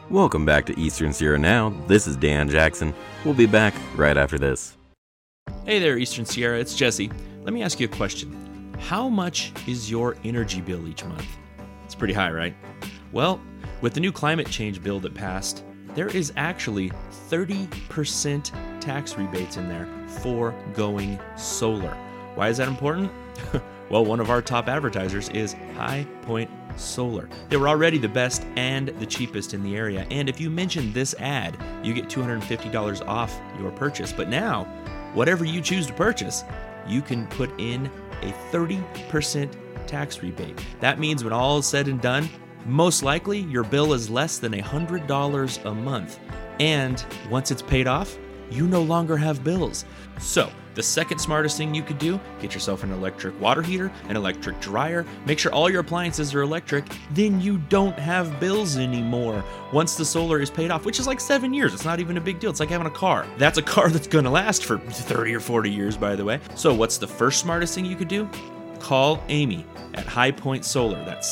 Welcome back to Eastern Sierra Now. This is Dan Jackson. We'll be back right after this. Hey there, Eastern Sierra. It's Jesse. Let me ask you a question. How much is your energy bill each month? It's pretty high, right? Well, with the new climate change bill that passed, there is actually 30% tax rebates in there for going solar. Why is that important? Well, one of our top advertisers is High Point Solar. They were already the best and the cheapest in the area, and if you mention this ad, you get $250 off your purchase. But now, whatever you choose to purchase, you can put in a 30% tax rebate. That means when all is said and done, most likely your bill is less than $100 a month. And once it's paid off, you no longer have bills. So, the second smartest thing you could do, get yourself an electric water heater, an electric dryer, make sure all your appliances are electric, then you don't have bills anymore once the solar is paid off, which is like 7 years. It's not even a big deal. It's like having a car. That's a car that's gonna last for 30 or 40 years, by the way. So what's the first smartest thing you could do? Call Amy at High Point Solar. That's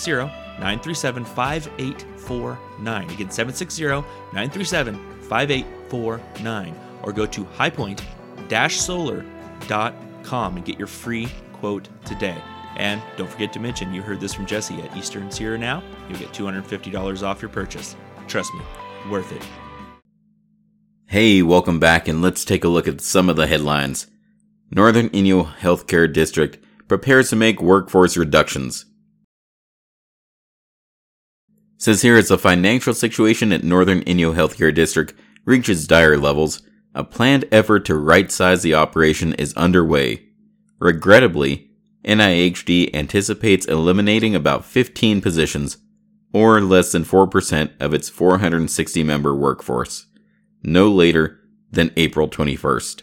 760-937-5849. Again, 760-937-5849. Or go to highpoint-solar.com and get your free quote today. And don't forget to mention you heard this from Jesse at Eastern Sierra Now. You'll get $250 off your purchase. Trust me, worth it. Hey, welcome back, and let's take a look at some of the headlines. Northern Inyo Healthcare District prepares to make workforce reductions. Says here, as the financial situation at Northern Inyo Healthcare District reaches dire levels, a planned effort to right-size the operation is underway. Regrettably, NIHD anticipates eliminating about 15 positions, or less than 4% of its 460-member workforce, no later than April 21st.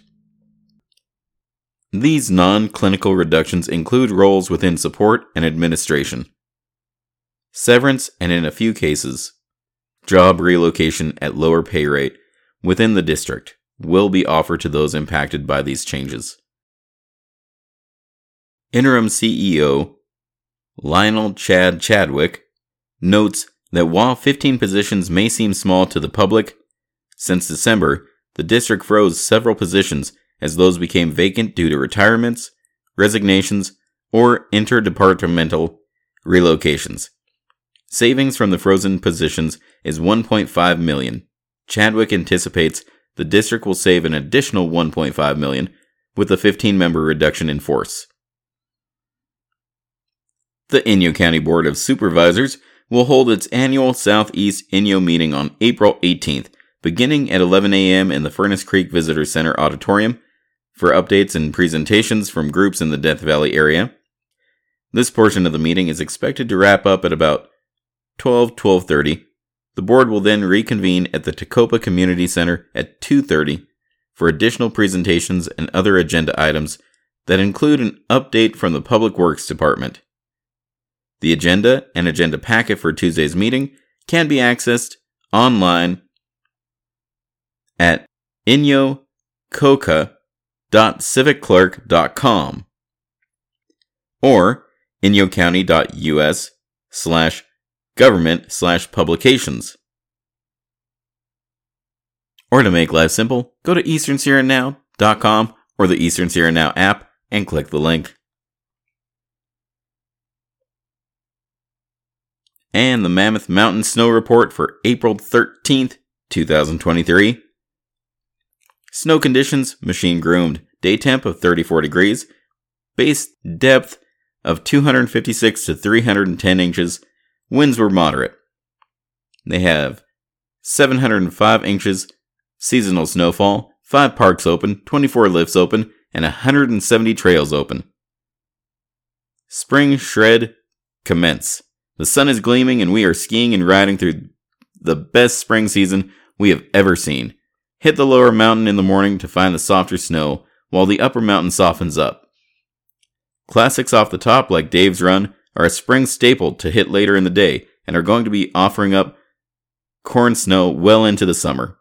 These non-clinical reductions include roles within support and administration, severance, and in a few cases, job relocation at lower pay rate within the district will be offered to those impacted by these changes. Interim CEO Lionel Chadwick notes that while 15 positions may seem small to the public, since December, the district froze several positions as those became vacant due to retirements, resignations, or interdepartmental relocations. Savings from the frozen positions is $1.5 million. Chadwick anticipates the district will save an additional $1.5 million with the 15-member reduction in force. The Inyo County Board of Supervisors will hold its annual Southeast Inyo meeting on April 18th, beginning at 11 a.m. in the Furnace Creek Visitor Center Auditorium for updates and presentations from groups in the Death Valley area. This portion of the meeting is expected to wrap up at about 12:30. The board will then reconvene at the Tacopa Community Center at 2:30 for additional presentations and other agenda items that include an update from the Public Works Department. The agenda and agenda packet for Tuesday's meeting can be accessed online at inyococa.civicclerk.com or inyocounty.us/government/publications. Or to make life simple, go to easternsierranow.com or the Eastern Sierra Now app and click the link. And the Mammoth Mountain Snow Report for April 13th, 2023. Snow conditions, machine groomed. Day temp of 34 degrees. Base depth of 256 to 310 inches. Winds were moderate. They have 705 inches seasonal snowfall, 5 parks open, 24 lifts open, and 170 trails open. Spring shred commence. The sun is gleaming and we are skiing and riding through the best spring season we have ever seen. Hit the lower mountain in the morning to find the softer snow, while the upper mountain softens up. Classics off the top like Dave's Run are a spring staple to hit later in the day and are going to be offering up corn snow well into the summer.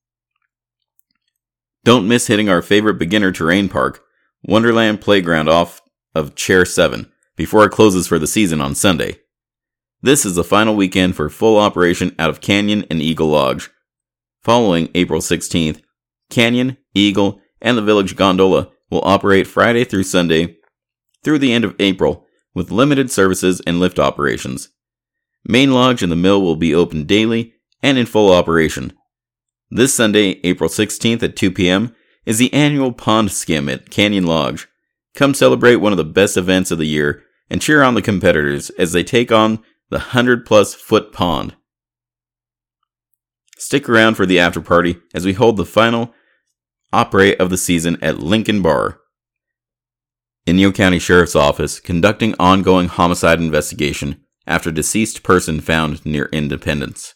Don't miss hitting our favorite beginner terrain park, Wonderland Playground off of Chair 7, before it closes for the season on Sunday. This is the final weekend for full operation out of Canyon and Eagle Lodge. Following April 16th, Canyon, Eagle, and the Village Gondola will operate Friday through Sunday through the end of April with limited services and lift operations. Main Lodge and the Mill will be open daily and in full operation. This Sunday, April 16th at 2 p.m., is the annual Pond Skim at Canyon Lodge. Come celebrate one of the best events of the year and cheer on the competitors as they take on the 100-plus foot pond. Stick around for the after party as we hold the final operate of the season at Lincoln Bar. Inyo County Sheriff's Office conducting ongoing homicide investigation after deceased person found near Independence.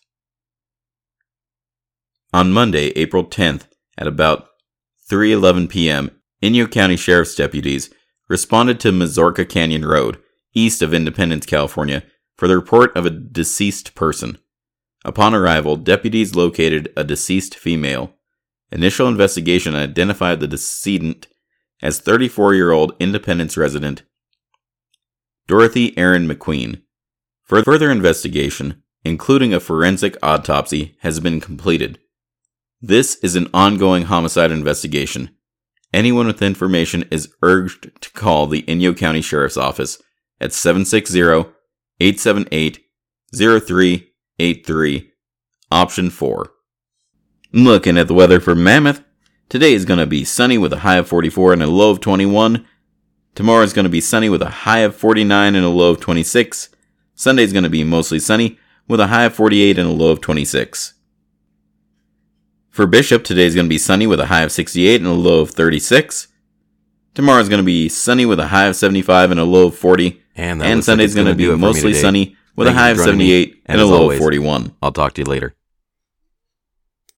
On Monday, April 10th, at about 3:11 p.m., Inyo County Sheriff's deputies responded to Mazorca Canyon Road, east of Independence, California, for the report of a deceased person. Upon arrival, deputies located a deceased female. Initial investigation identified the decedent as 34-year-old Independence resident Dorothy Erin McQueen. Further investigation, including a forensic autopsy, has been completed. This is an ongoing homicide investigation. Anyone with information is urged to call the Inyo County Sheriff's Office at 760-878-0383, option 4. Looking at the weather for Mammoth, today is going to be sunny with a high of 44 and a low of 21. Tomorrow is going to be sunny with a high of 49 and a low of 26. Sunday is going to be mostly sunny with a high of 48 and a low of 26. For Bishop, today is going to be sunny with a high of 68 and a low of 36. Tomorrow is going to be sunny with a high of 75 and a low of 40. And Sunday is going to be mostly sunny with a high of 78 and a low of 41. I'll talk to you later.